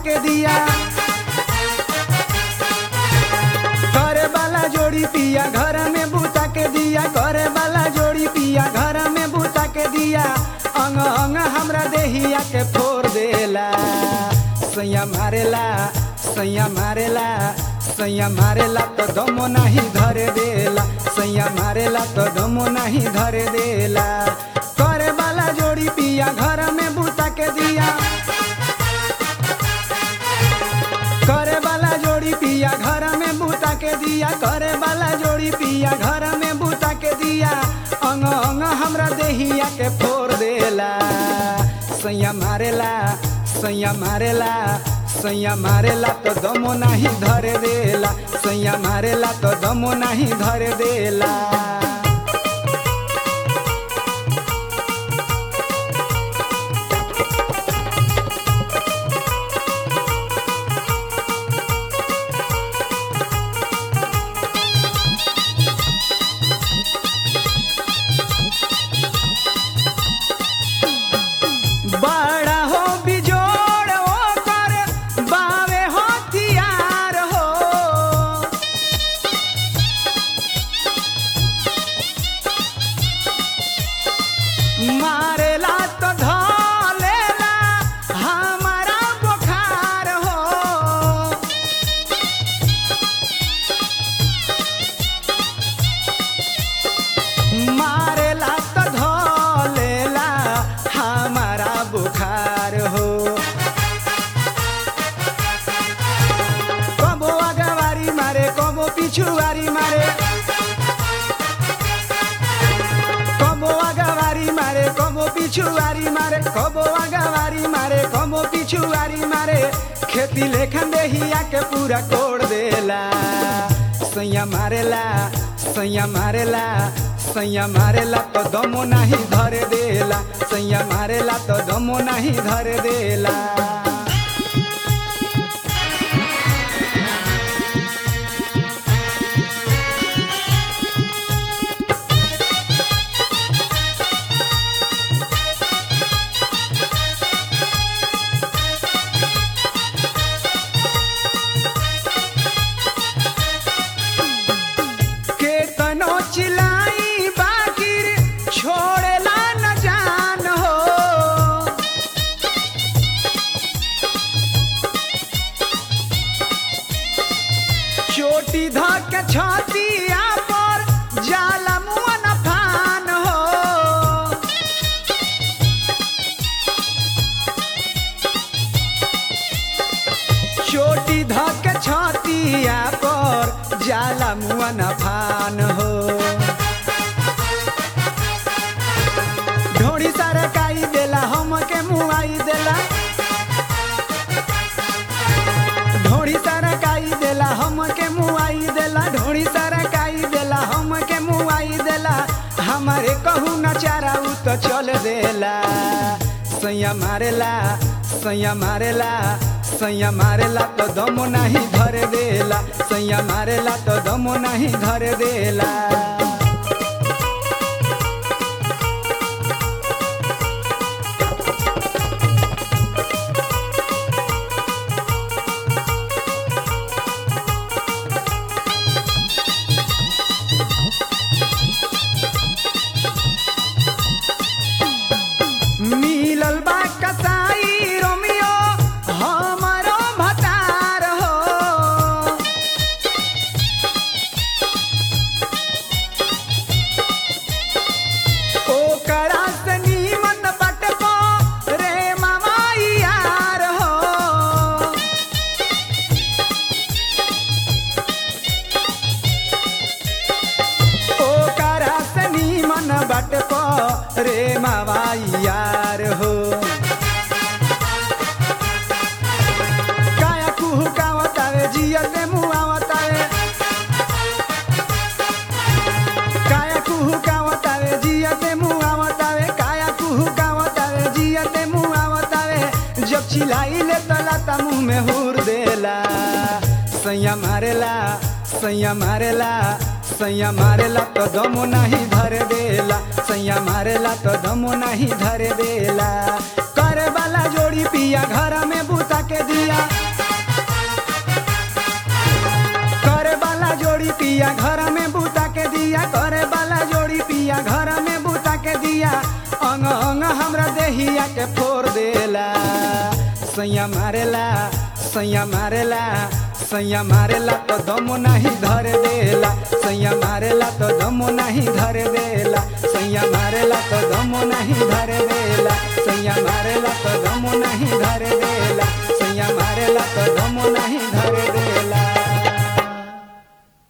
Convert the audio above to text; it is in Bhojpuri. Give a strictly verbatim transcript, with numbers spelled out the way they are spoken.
के दिया करे वाला जोड़ी पिया घर में बूता के दिया करे वाला जोड़ी पिया घर में बूता के दिया अंग अंग हमरा देहिया के फोड़ देला सैया मारेला सैया मारेला सैया मारेला तो दमो नहीं धरे देला सैया मारेला तो दमो नहीं धरे देला करे वाला जोड़ी पिया घर में बूता के दिया करे वाला जोड़ी पिया घर में बूता के दिया करे वाला जोड़ी पिया घर में बूता के दिया अंग अंग हमरा देहिया के फोड़ देला सैया मारेला सैया मारेला सैया मारेला तो दमो नहीं धरे देला सैया मारेला तो दमो नहीं धरे देला बड़ा हो बिजोड़ ओकर बावे हथियार हो मारेला तो धलेला हमारा बुखार हो मारेला तो धलेला हमारा बुखार हो कबो अगवारी मारे कबो पिछुआरी मारे कबो अगवारी मारे कबो पिछुआरी मारे कबो अगवारी मारे कबो पिछुआरी मारे खेती लेखन देहिया के पूरा कोड़ देला सैया मारेला सैया मारेला सैया मारेला तो दमो नहीं धरे देला सैया मारेला तो दमो नहीं धरे देला केतनो चिल्लाई बाकिर छोड़ेला न जान हो चोटी धक छतिया पर जाला मुआ न फान हो चोटी धक छतिया पर जाला मुआ न फान हो ढोड़ी सरकाई देला हमके मुआई देला ढोड़ी सरकाई देला हमके मुआई देला ढोड़ी सरकाई देला हमके मुआई देला हमारे कहू न चारा उ तो चल देला सैया मारेला सैया मारेला सैया मारेला तो दमो नहीं धरे देला सैया मारेला तो दमो नहीं धरे देला मिलल बा कसाई रोमियो हमारो भतार हो ओकरा से नीमन बटको रे मामा यार हो ओकरा से नीमन बटको रे मामा यार हो काया कुहू कावतावे जियते मुआवतावे काया कुहू कावतावे जियते मुआवतावे काया कुहू कावतावे जियते मुआवतावे जब चिल्लाई ले तलाता मुंह में हुर देला सैया मारेला सैया मारेला सैया मारेला तो दमो नहीं धरे देला सैया मारेला तो दमो नहीं धरे देला करे वाला जोड़ी पिया घर में बूता के दिया करे वाला जोड़ी पिया घर में बूता के दिया करे वाला जोड़ी पिया घर में बूता के दिया अंग अंग हमरा देहिया के फोड़ देला सैया मारेला सैया मारेला सैया मारेला तो दमो नहीं धरे देला सैया मारेला तो दमो नहीं धरे देला सैया मारेला तो दमो नहीं धरे देला सैया मारेला तो दमो नहीं धरे देला सैया मारेला तो दमो नहीं